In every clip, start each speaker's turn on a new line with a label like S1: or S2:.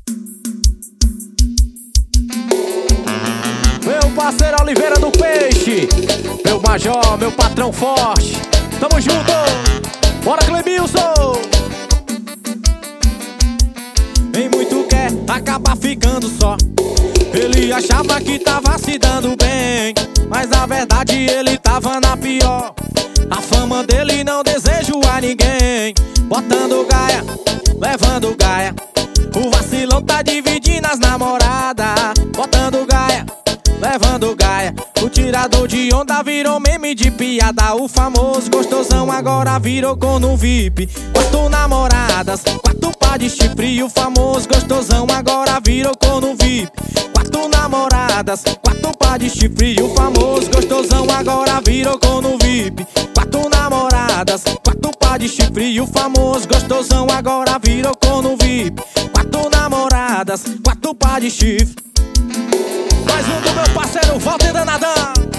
S1: Meu parceiro Oliveira do Peixe, meu major, meu patrão forte, tamo junto, bora Clemilson! Nem muito quer acabar ficando só. Ele achava que tava se dando bem, mas na verdade ele tava na pior. A fama dele não desejo a ninguém, botando gaia, levando gaia. O vacilão tá dividindo as namoradas, botando gaia, levando gaia. O tirador de onda virou meme de piada. O famoso gostosão agora virou corno VIP. 4 namoradas, 4 par de chifre. O famoso gostosão agora virou corno VIP. 4 namoradas, 4 par de chifre. O famoso gostosão agora virou corno VIP. 4 namoradas, 4 par de chifre. O famoso gostosão agora virou corno VIP. 4 namoradas, 4 par de chifre. Mais um do meu parceiro Walter Danadão.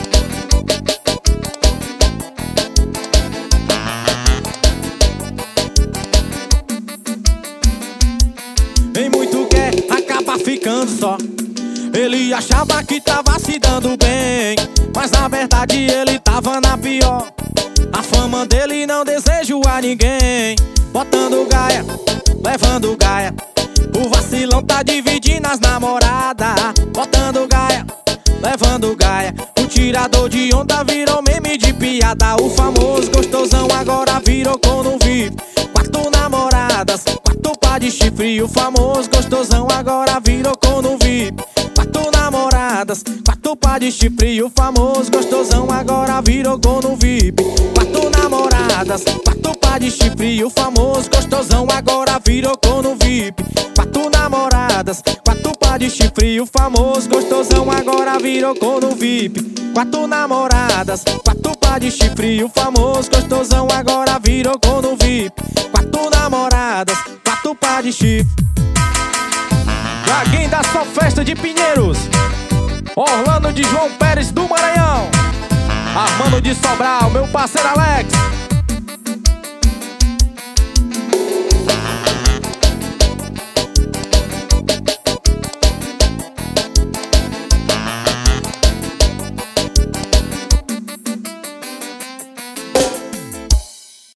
S1: Nem muito quer acabar ficando só. Ele achava que tava se dando bem, mas na verdade ele tava na pior. A fama dele não desejo a ninguém, botando gaia, levando gaia. O vacilão tá dividindo as namoradas, botando gaia, levando gaia. O tirador de onda virou meme de piada. O famoso gostosão agora virou corno VIP. 4 namoradas, 4 par de chifre. O famoso gostosão agora virou corno VIP. 4 namoradas, 4 par de chifre. O famoso gostosão agora virou corno VIP. 4 namoradas, 4 par de chifre. O famoso gostosão agora virou corno VIP. 4 namoradas, 4 par de chifre. O famoso gostosão agora virou corno VIP. 4 namoradas, 4 par de chifre. O famoso gostosão agora virou corno VIP. 4 namoradas, 4 par de chifre. Gaguinho da Só Festa de Pinheiros, Orlando de João Pérez do Maranhão, Armando de Sobral, meu parceiro Alex.